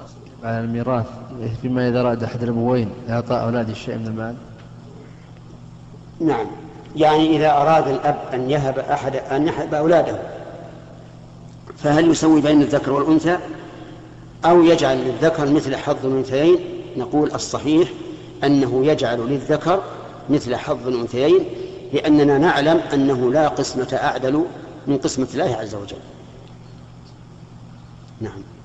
على الميراث فيما إذا أراد أحد الأبوين إعطاء أولاده شيء من المال. نعم، يعني إذا أراد الأب أن يهب أولاده، فهل يسوي بين الذكر والأنثى أو يجعل للذكر مثل حظ الأنثيين؟ نقول الصحيح أنه يجعل للذكر مثل حظ الأنثيين، لأننا نعلم أنه لا قسمة أعدل من قسمة الله عز وجل. نعم.